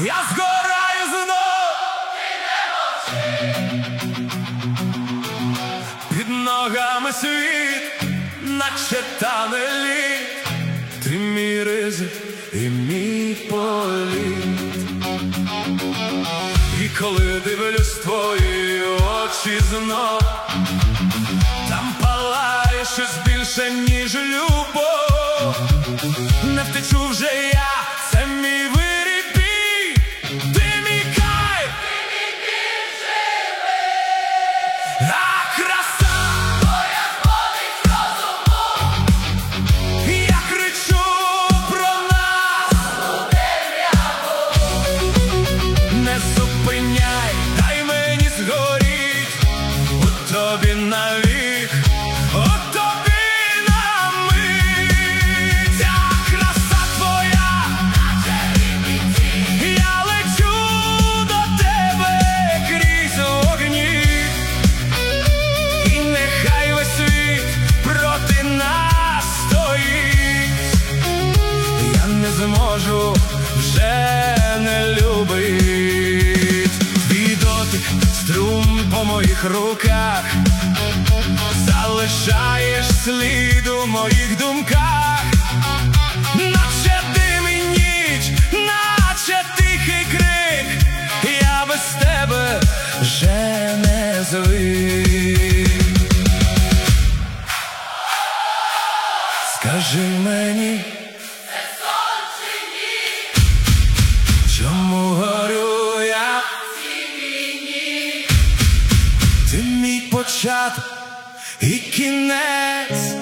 я згораю знов. Під ногами світ, наче тане лід. Ти мій ризик і мій політ. І коли дивлюсь в твої очі знов, там палає щось більше, ніж любов. Не втечу вже я, це мій вирій бій. Ти мій кайф, ти мій біль живий. А краса твоя зводить з розуму. Я кричу про нас у темряву. Не зупиняй, дай мені згоріть у тобі навік, у тобі на мить. А краса твоя, наче вінці. Я лечу до тебе крізь вогні. І нехай весь світ проти нас стоїть. Я не зможу вже не любить. Твій дотик, струм по моїх руках, залишаєш слід у моїх думках. Наче дим і ніч, наче тихий крик, я без тебе вже не звик. Скажи мені, це сон чи ні? Чому горю я в цій війні? Ти мій початок і кінець.